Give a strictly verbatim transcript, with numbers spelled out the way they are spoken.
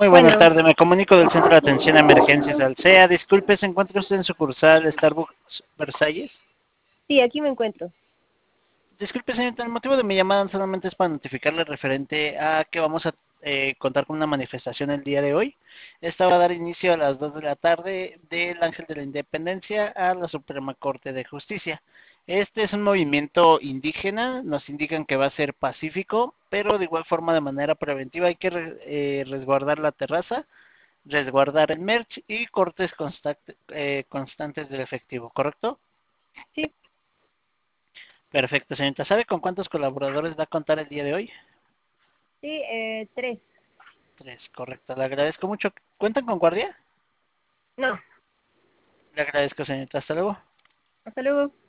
Muy buenas Bueno, tardes, me comunico del Centro de Atención a Emergencias Alsea. Disculpe, ¿se encuentra usted en sucursal Starbucks Versalles? sí, aquí me encuentro. Disculpe, señorita, el motivo de mi llamada solamente es para notificarle referente a que vamos a eh, contar con una manifestación el día de hoy. Esta va a dar inicio a las dos de la tarde del Ángel de la Independencia a la Suprema Corte de Justicia. Este es un movimiento indígena, nos indican que va a ser pacífico, pero de igual forma de manera preventiva hay que re- eh, resguardar la terraza, resguardar el merch y cortes constante- eh, constantes del efectivo, ¿correcto? Sí, Perfecto, señorita. ¿Sabe con cuántos colaboradores va a contar el día de hoy? sí, eh, tres. Tres, correcto. Le agradezco mucho. ¿Cuentan con guardia? No, Le agradezco, señorita. Hasta luego. hasta luego.